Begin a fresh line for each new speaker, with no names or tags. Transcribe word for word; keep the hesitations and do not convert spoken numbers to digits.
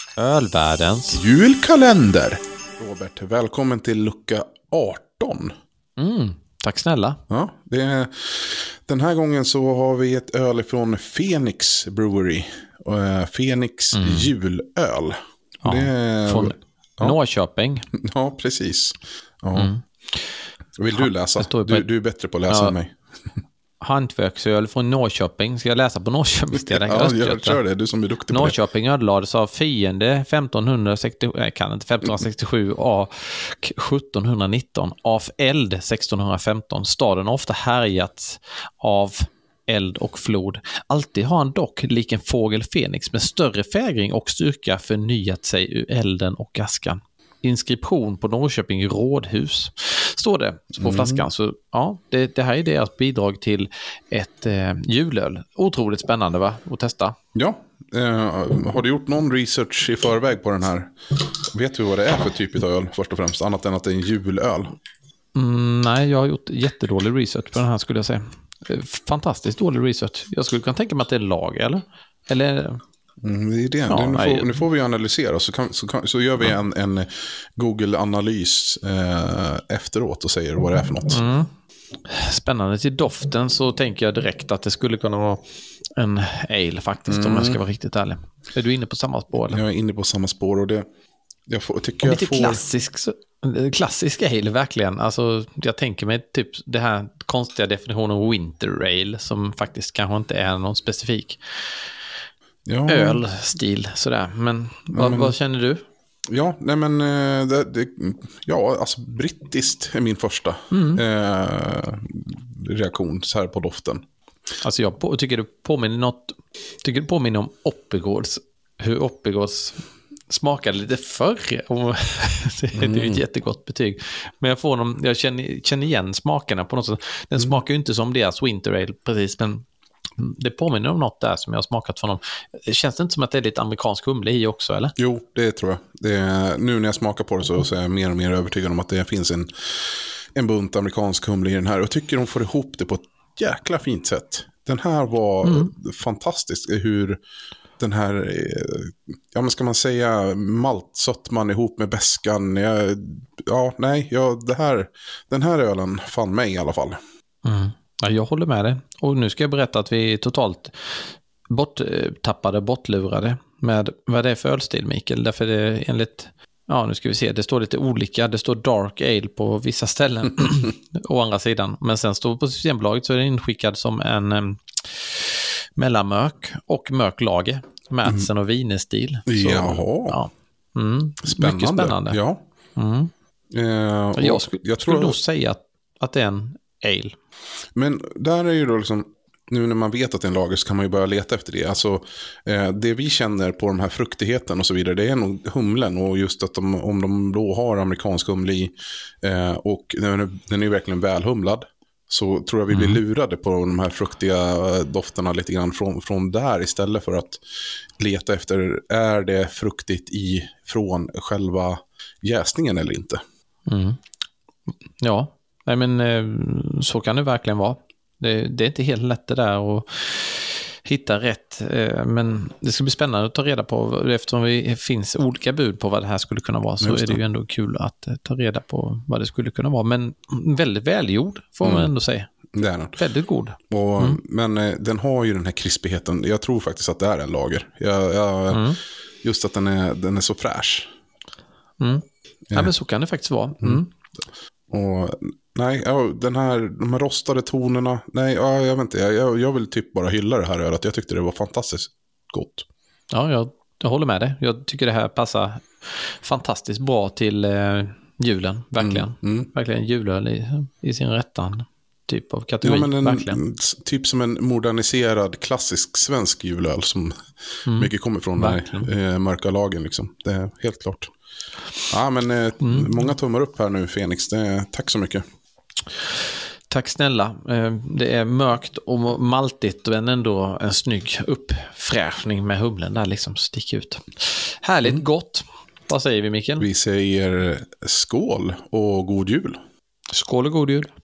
Ölvärldens
julkalender. Robert, välkommen till lucka arton.
Mm, tack snälla.
Ja, det är, den här gången så har vi ett öl från Phoenix Brewery. Uh, Phoenix mm. julöl.
Ja,
det är,
från ja. Norrköping.
Ja, precis. Ja. Mm. Vill du läsa? På... Du, du är bättre på att läsa ja. än mig.
Hantverksöl från Norrköping. Ska jag läsa på Norrköping?
Ja, jag kör det. Du som är duktig på
Norrköping det. Ödlades av fiende femtonhundrasextiosju, nej, kan inte, femtonhundrasextiosju och sjuttonhundranitton. Av eld sextonhundrafemton. Staden har ofta härjats av eld och flod. Alltid har han dock, lik en fågel Fenix med större fägring och styrka, förnyat sig ur elden och askan. Inskription på Norrköping rådhus står det på mm. flaskan. Så ja, det, det här är deras bidrag till ett eh, julöl. Otroligt spännande, va? Att testa.
Ja, eh, har du gjort någon research i förväg på den här? Vet du vad det är för typ av öl först och främst, annat än att det är en julöl?
Mm, nej, jag har gjort jättedålig research på den här, skulle jag säga. Fantastiskt dålig research. Jag skulle kunna tänka mig att det är lager, eller? Eller...
Mm, det är det. Ja, det nu, får, nu får vi analysera så, kan, så, kan, så gör vi ja. en, en Google-analys eh, efteråt och säger vad det är för något.
Mm. Spännande. Till doften så tänker jag direkt att det skulle kunna vara en ale faktiskt, mm. om jag ska vara riktigt ärlig. Är du inne på samma spår? Eller?
Jag är inne på samma spår och det jag får, tycker
och
jag
lite
får...
klassisk, klassisk ale verkligen. Alltså, jag tänker mig typ det här konstiga definitionen winter ale som faktiskt kanske inte är någon specifik ja. ölstil sådär. Men, ja, vad, men vad känner du?
Ja, nej men det, det, ja, alltså brittiskt är min första mm. eh, reaktion så här på doften.
Alltså jag på, tycker det påminner något, tycker det påminner om Oppigårds, hur Oppigårds smakade lite förr. det, mm. det är ju ett jättegott betyg. Men jag får dem, jag känner, känner igen smakerna på något sätt. Den mm. smakar ju inte som deras winter ale precis, men det påminner om något där som jag har smakat från dem. Det känns inte som att det är lite amerikansk humle i också, eller?
Jo, det tror jag. Det är, nu när jag smakar på det så, så är jag mer och mer övertygad om att det finns en, en bunt amerikansk humle i den här. Och jag tycker de får ihop det på ett jäkla fint sätt. Den här var mm. fantastisk. Hur den här, ja men ska man säga, maltsötman ihop med beskan. Jag, ja, nej, ja, det här, den här ölen fann mig i alla fall.
Mm. Ja, jag håller med dig. Och nu ska jag berätta att vi totalt borttappade, bortlurade med vad det är för ölstil, Mikael. Därför det är enligt, ja nu ska vi se, det står lite olika. Det står dark ale på vissa ställen å andra sidan. Men sen står på Systembolaget så är det inskickad som en um, mellanmörk och mörk lager. Mätsen och vinestil. Så,
Jaha.
Ja. Mm,
spännande.
Mycket spännande.
Ja.
Mm.
Eh,
jag skulle,
jag tror
skulle nog säga att, att det är en ale.
Men där är ju då liksom, nu när man vet att det är en lager så kan man ju börja leta efter det. Alltså eh, det vi känner på de här fruktigheten och så vidare, det är nog humlen och just att de, om de då har amerikansk humle i eh, och den, den är ju verkligen välhumlad, så tror jag vi blir mm. lurade på de här fruktiga dofterna lite grann från, från där istället för att leta efter, är det fruktigt i från själva jäsningen eller inte?
Mm. Ja. Nej, men så kan det verkligen vara. Det, det är inte helt lätt det där att hitta rätt. Men det ska bli spännande att ta reda på. Eftersom det finns olika bud på vad det här skulle kunna vara, så är det ju ändå kul att ta reda på vad det skulle kunna vara. Men väldigt välgjord får man mm. ändå säga.
Det är den.
Väldigt god.
Och, mm. Men den har ju den här krispigheten. Jag tror faktiskt att det är en lager. Jag, jag, mm. Just att den är, den är så fräsch.
Mm. Ja, men så kan det faktiskt vara. Mm.
Och nej, ja, den här, de här rostade tonerna, nej, ja, jag vet inte, jag, jag vill typ bara hylla det här örat. Jag tyckte det var fantastiskt gott.
Ja, jag, jag håller med dig. Jag tycker det här passar fantastiskt bra till eh, julen, verkligen. Mm, mm. Verkligen julöl i, i sin rättan typ av kategori,
ja, men en,
verkligen.
Typ som en moderniserad klassisk svensk julöl som mm, mycket kommer från den eh, mörka lagen liksom. Det är helt klart. Ja, men eh, mm. många tummar upp här nu, Phoenix. Det, tack så mycket.
Tack snälla. Det är mörkt och maltigt och ändå en snygg uppfräschning med humlen där liksom sticker ut. Härligt mm. gott. Vad säger vi, Mikael?
Vi säger skål och god jul.
Skål och god jul.